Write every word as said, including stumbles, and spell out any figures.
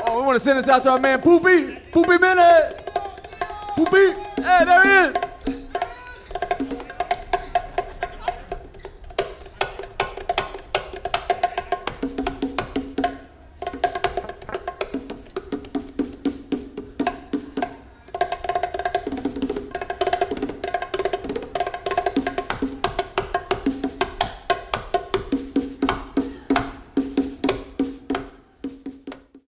Oh, we want to send this out to our man Poopy. Poopy Minute. Poopy. Hey, there he is.